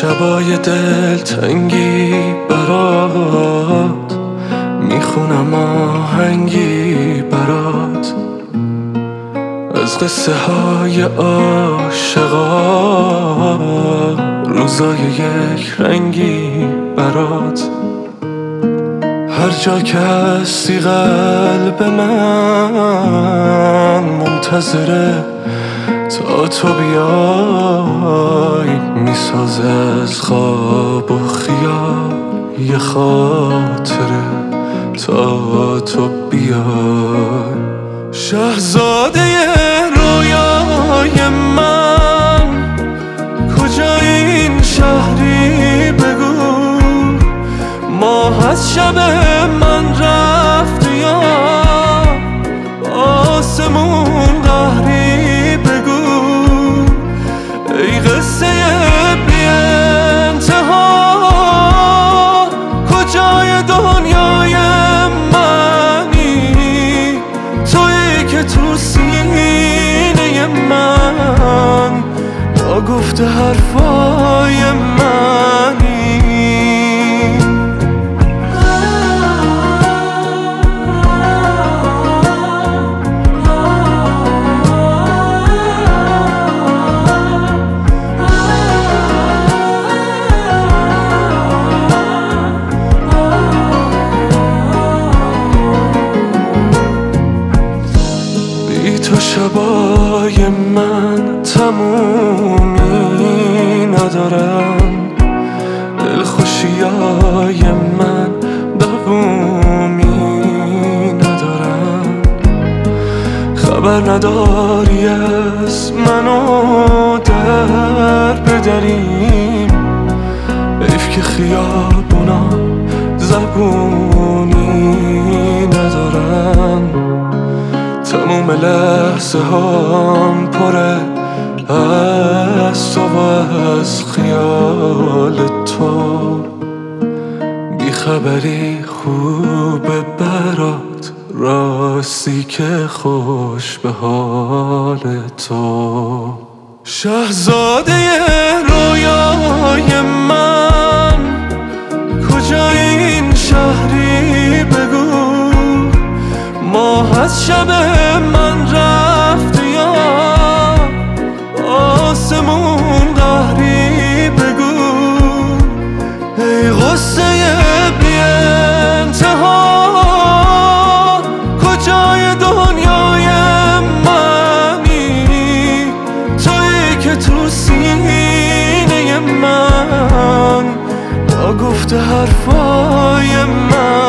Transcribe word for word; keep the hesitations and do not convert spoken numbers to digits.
شبای دلتنگی برات میخونم آهنگی برات از قصه های عاشقا، روزای یک رنگی برات. هر جا که هستی قلب من منتظره تا تو بیای، میسازه از خواب و خیال یه خاطره تا تو بیای. شهزاده رویای من کجای این شهری بگو، ماه از شب من رفت یا آسمون قهری بگو. ای قصه بی انتها کجای دنیای منی، تویی که تو سینه من با گفته حرفای منی. تو شبای من تمومی ندارن، دلخوشیای من دوومی ندارن. خبر نداری از منو در بدریم، حیف که خیابونا زبونی ندارن. تموم لحظه هم پره از تو و از خیال تو. بیخبری خوبه برات، راستی که خوش به حال تو. شهزاده رویای من کجای این شهری بگو، ماه از شب من رفت یا آسمون قهری بگو. ای غصه بی انتها کجای دنیای منی، تویی که تو سینه من با گفته حرفای من.